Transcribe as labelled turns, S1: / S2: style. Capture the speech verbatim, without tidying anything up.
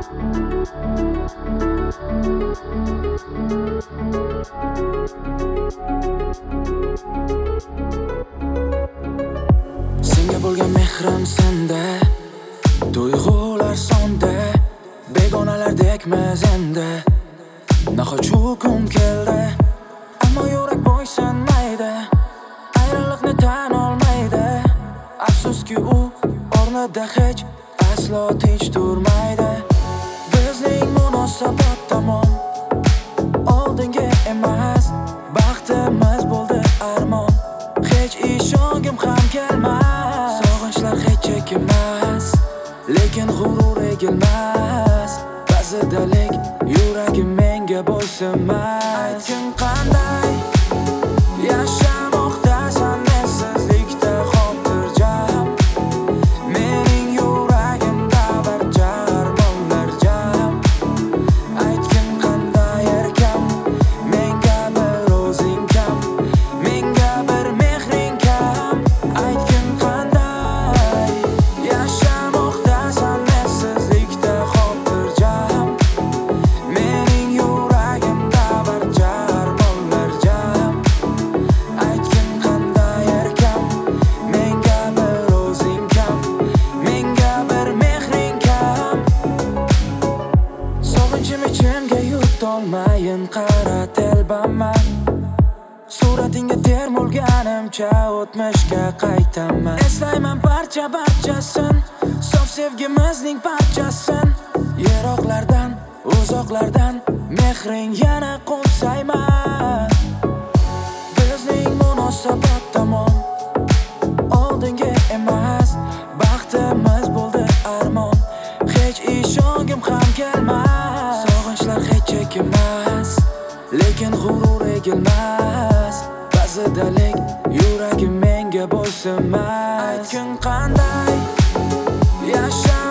S1: Senga bo'lgan mehrim senda, tuyg'ular sonda, begonalardekmiz endi. Nahot shu kun keldi, ammo yurak bo'ysunmaydi, ayriliqni tan olmaydi. Afsuski u o'rnida hech aslo tinch turmaydi. Bizning munosabat tamom, oldinga emas, baxtimiz bo'ldi armon. Hech ishongim ham kelmas, sog'inchlar hech chekilmas, lekin g'urur egilmas. Ba'zida lek yuragim menga bo'ysunmas. Aytgin qanday yashamoqdasan mensizlikda xotirjam, mening yuragimda bir jarmonlar jam. Aytgin qanday erkam, menga bir o'zing kam, menga bir mehring kam. Aytgin qanday yashamoqdasan mensizlikda xotirjam, mening yuragimda bir jarmonlar jam. Aytgin qanday erkam, menga bir o'zing kam, menga bir mehring kam. Sog'inchim ichimga yutolmayin qara telbaman, suratingga termulganimcha o'tmishga qaytaman. Eslayman barcha barchasin, sof sevgimizning parchasin. Yiroqlardan, uzoqlardan mehring yana qo'msayman. Bizning munosabat tamom, oldinga emas, baxtimiz bo'ldi armon. Hech ishongim ham kelmas, sog'inchlar hech chekilmas, lekin g'urur egilmas. Ba'zida lek yuragim menga bo'ysunmas. Aytgin qanday yasha